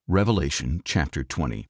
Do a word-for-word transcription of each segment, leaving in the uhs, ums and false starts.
Revelation chapter twenty.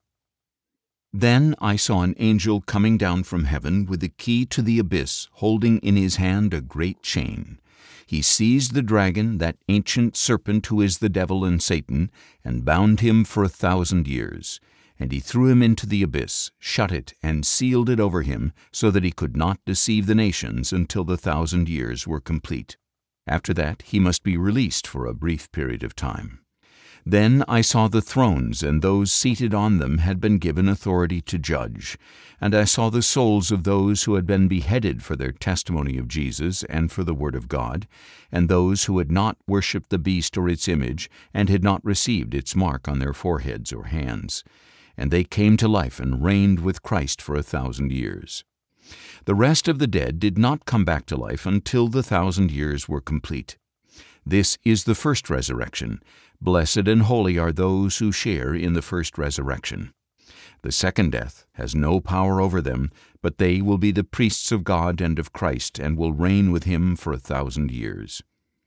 Then I saw an angel coming down from heaven with the key to the abyss, holding in his hand a great chain. He seized the dragon, that ancient serpent who is the devil and Satan, and bound him for a thousand years. And he threw him into the abyss, shut it, and sealed it over him, so that he could not deceive the nations until the thousand years were complete. After that he must be released for a brief period of time. Then I saw the thrones, and those seated on them had been given authority to judge. And I saw the souls of those who had been beheaded for their testimony of Jesus and for the word of God, and those who had not worshipped the beast or its image, and had not received its mark on their foreheads or hands. And they came to life and reigned with Christ for a thousand years. The rest of the dead did not come back to life until the thousand years were complete. This is the first resurrection. Blessed and holy are those who share in the first resurrection. The second death has no power over them, but they will be the priests of God and of Christ, and will reign with him for a thousand years.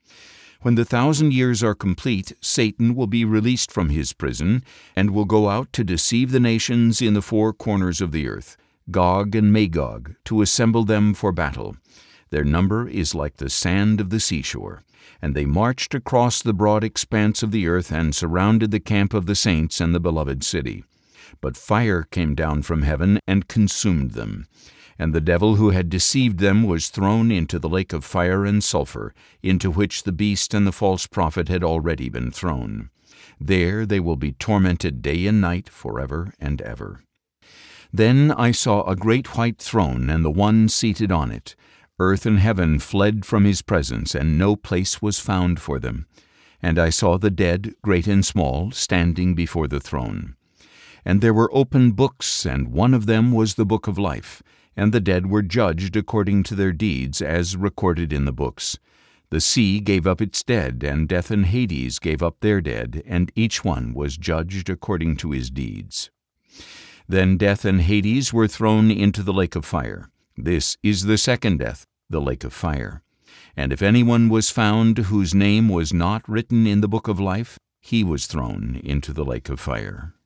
When the thousand years are complete, Satan will be released from his prison, and will go out to deceive the nations in the four corners of the earth, Gog and Magog, to assemble them for battle. Their number is like the sand of the seashore. And they marched across the broad expanse of the earth and surrounded the camp of the saints and the beloved city. But fire came down from heaven and consumed them. And the devil who had deceived them was thrown into the lake of fire and sulfur, into which the beast and the false prophet had already been thrown. There they will be tormented day and night forever and ever. Then I saw a great white throne and the one seated on it. Earth and heaven fled from his presence, and no place was found for them. And I saw the dead, great and small, standing before the throne. And there were open books, and one of them was the book of life. And the dead were judged according to their deeds, as recorded in the books. The sea gave up its dead, and death and Hades gave up their dead, and each one was judged according to his deeds. Then death and Hades were thrown into the lake of fire. This is the second death, the lake of fire. And if anyone was found whose name was not written in the book of life, he was thrown into the lake of fire.